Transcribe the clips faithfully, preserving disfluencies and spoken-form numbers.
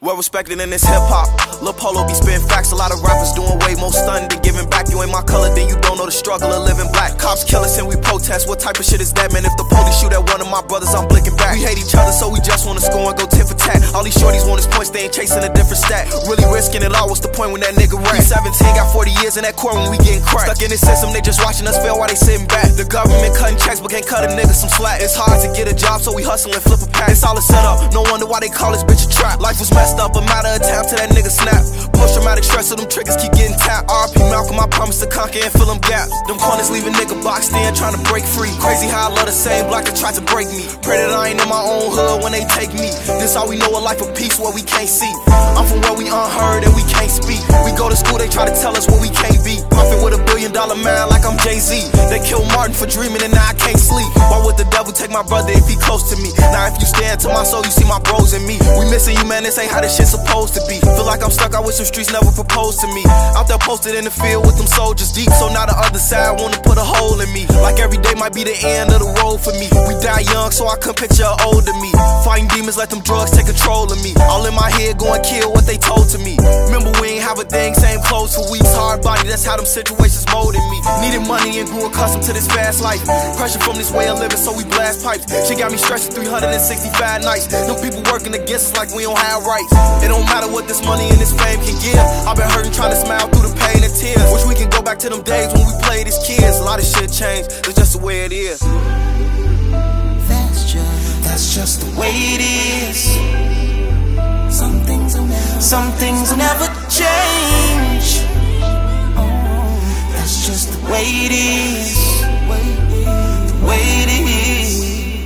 Well respected in this hip-hop. Lil Polo be spitting facts. A lot of rappers doing way more stunning than giving back. You ain't my color, then you don't know the struggle of living black. Cops kill us and we protest. What type of shit is that, man? If the police shoot at one of my brothers, I'm blinking back. We hate each other, so we just wanna score and go tit for tat. All these shorties want is points, they ain't chasing a different stat. Really risking it all, what's the point when that nigga rap? seventeen, got forty years in that court when we getting cracked. Stuck in this system, they just watching us fail while they sitting back. The government cutting checks, but can't cut a nigga some slack. It's hard to get a job, so we hustle and flip a pack. It's all a setup, no wonder why they call this bitch a trap. Life was messed up, a matter of time till that nigga snap. Post-traumatic stress, so them triggers keep getting tapped. R P Malcolm, I promise to conquer and fill them gaps. Them corners leave a nigga boxed in, trying to break free. Crazy how I love the same block that tried to break me. Pray that I ain't in my own hood when they take me. This all we know, a life of peace where we can't see. I'm from where we unheard and we can't speak. We go to school, they try to tell us what we can't be. Puffin' with a billion dollar man like I'm Jay-Z. They killed Martin for dreaming and now I can't sleep. Why would the devil take my brother if he close to me? Now if you stare into my soul, you see my bros in me. We missing you, man, this ain't how this shit supposed to be. Feel like I'm stuck out with some streets never proposed to me. Out there posted in the field with them soldiers deep. So now the other side wanna put a hole in me. Like every day might be the end of the road for me. We die young, so I couldn't picture an older me. Fighting demons, let them drugs take control of me. All in my head going kill what they told to me. Remember we ain't have a thing, same clothes for weeks. Hard body, that's how them situations molded me. Needed money and grew accustomed to this fast life. Pressure from this way of living, so we blast pipes. She got me stressing three hundred sixty-five nights. Them people working against us like we don't have rights. It don't matter what this money and this fame can give. I've been hurting trying to smile through the pain and tears. Wish we can go back to them days when we played as kids. A lot of shit changed, it's just the way it is. That's just, that's just the way it is. Some things will never, some things will never change. Oh, that's just the way it is. The way it is.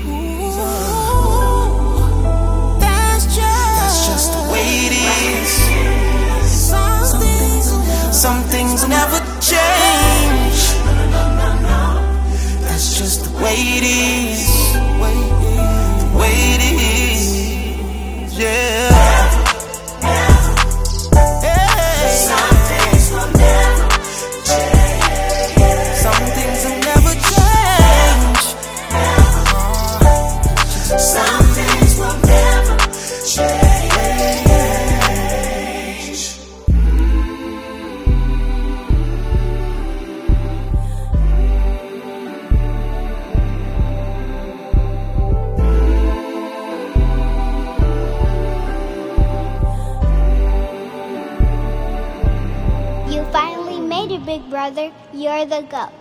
That's just, that's just the way it is. Some things, some things will never change. That's just the way it is. The way it is. Yeah. Finally made it, big brother. You're the GOAT.